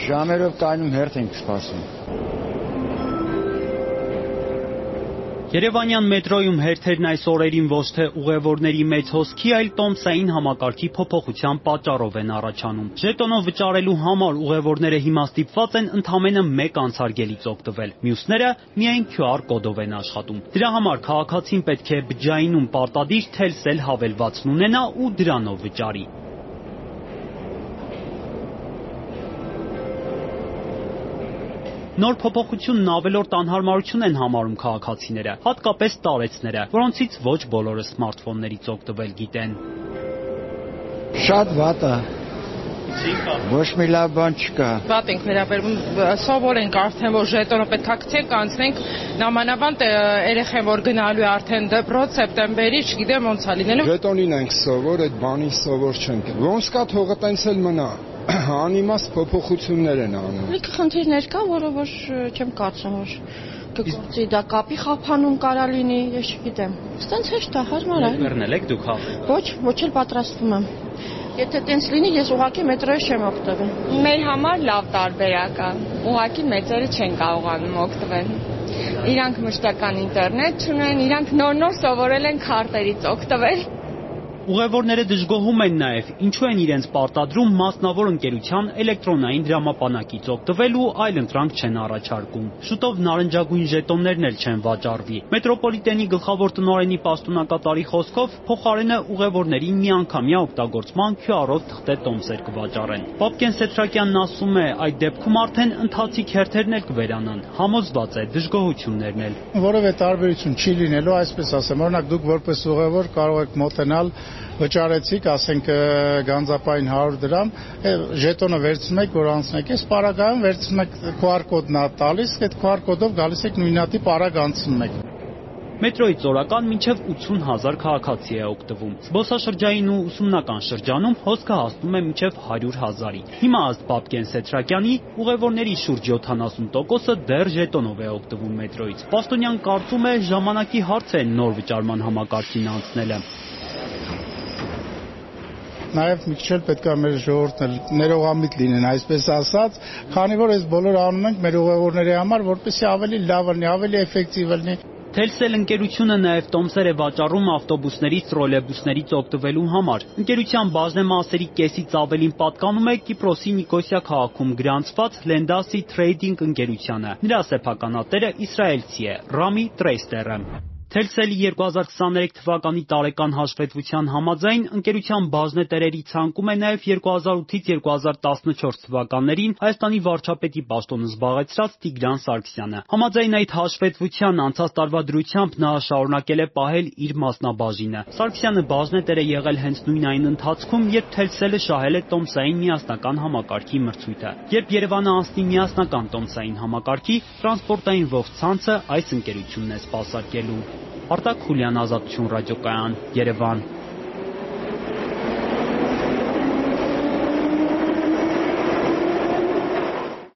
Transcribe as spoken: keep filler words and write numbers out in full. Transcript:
Ժամերով տանում հերթ ենք սպասում։ Երևանյան մետրոյում հերթերն այս օրերին ոչ թե ուղևորների մեծ հոսքի, այլ տոմսային համակարգի փոփոխության պատճառով են առաջանում։ Ժետոնով վճարելու համար ուղևորները հիմա ստիպված են ընդամենը մեկ անցարգելից օգտվել։ Մյուսները միայն քյու ար կոդով են աշխատում։ Դրա համար քաղաքացին պետք է բջջայինում պարտադիր Telcel հավելվածն ունենա ու դրանով վճարի։ Նոր փոփոխությունն ավելորդ անհարմարություն են համարում քաղաքացիները, հատկապես տարեցները, որոնցից ոչ բոլորը սմարթֆոններից օգտվել գիտեն։ Շատ վատ է։ Ոչ մի լավ բան չկա։ Վատ ենք վերաբերվում, սովոր ենք արդեն, որ ժետոնը պետք է գցենք, անցնենք, նամանավանդ երեխեն, որ գնալու է արդեն դպրոց սեպտեմբերի, չգիտեմ ոնց է լինելու։ Ժետոնին ենք սովոր, այդ բանին սովոր չենք։ Ոնց կա թողը տենց էլ մնա։ Անիմաստ փոփոխություններ են անում։ Լիքը խնդիրներ կա, որը որ չեմ կարծում, որ կգործի դա կապի խափանում կարա լինի, ես չգիտեմ։ Ստենց հեշտ է, հարմար է։ Բեռնել եք դուք հավ։ Ոչ, ոչ էլ պատրաստվում եմ։ Եթե տենց լինի, ես ուղղակի մետրոյից չեմ օգտվել։ Մեր համար լավ տարբերակ է։ Ուղղակի մեծերը չեն կարողանում օգտվել։ Իրանք մշտական ինտերնետ չունեն, իրանք նոր-նոր սովորել են քարտերից օգտվել։ Ուղևորները դժգոհում են նաև, ինչու են իրենց պարտադրում մասնավոր ընկերության էլեկտրոնային դրամապանակից օգտվել ու այլ ընտրանք չեն առաջարկում։ Շուտով նարնջագույն ժետոններն էլ չեն վաճառվի։ Մետրոպոլիտենի գլխավոր տնօրենի պաշտոնակատարի խոսքով փոխարենը ուղևորների միանգամյա օգտագործման քյու ար-ով թղթե տոմսեր կվաճառեն։ Պապկեն Սեթրակյանն ասում է, այդ դեպքում արդեն ընթացիկ հերթերն էլ կվերանան, համոզված է դժգոհություններն էլ։ Որևէ տարբերություն չի լինելու, այսպես ասեմ, օրինակ դուք որպես ուղևոր կարող եք մոտենալ վճարեցիք, ասենք գանձապային հարյուր դրամ, ժետոնը վերցնում եք, որ անցնեք, այս պարագայում վերցնում եք քյու ար կոդն է տալիս, այդ քյու ար կոդով գալիս եք նույնատիպ պարագ անցնում եք։ Մետրոյից օրական մինչև ութուն հազար քաղաքացի է օգտվում։ Զբոսաշրջային ու ուսումնական շրջանում հոսքը հասնում է մինչև հարյուր հազարի։ Հիմա ըստ Պապկեն Սեթրակյանի ուղևորների շուրջ յոթանասուն տոկոսը դեռ ժետոնով է օգտվում մետրոյից։ Պաշտոնյան կարծում է ժամանակի հարց է նոր վճարման համակարգին անցնելը։ Նաև մի քիչ էլ պետք է մեր ժողովուրդն ներողամիտ լինեն, այսպես ասած, քանի որ այս բոլորը անում ենք մեր ուղևորների համար, որպեսզի ավելի լավ լինի, ավելի էֆեկտիվ լինի։ Telcel ընկերությունը նաև տոմսեր է վաճառում ավտոբուսներից, տրոլեյբուսներից օգտվելու համար։ Ընկերության բաժնեմասերի կեսից ավելին պատկանում է Կիպրոսի Նիկոսիա քաղաքում գրանցված Lendasi Trading ընկերությանը։ Նրա սեփականատերը իսրայելցի է Ռամի Տրեյստերը։ Telcel-ի երկու հազար քսաներեք թվականի տարեկան հաշվետվության համաձայն ընկերության բաժնետերերի ցանկում է նաև երկու հազար ութից երկու հազար տասնչորս թվականներին Հայաստանի վարչապետի պաշտոնը զբաղեցրած Տիգրան Սարգսյանը։ Համաձայն այդ հաշվետվության անցած տարվա դրությամբ նա շարունակել է պահել իր մասնաբաժինը։ Սարգսյանը բաժնետեր է եղել հենց նույն այն ընթացքում, երբ Telcel-ը շահել է տոմսային միասնական համակարգի մրցույթը։ Երբ Երևանը անցնի միասնական տոմսային համակարգի, տրանսպորտային ողջ ցանցը այս ընկերությունն է սպասարկելու։ Արտակ Խուլյան, Ազատություն ռադիոկայան, Երևան։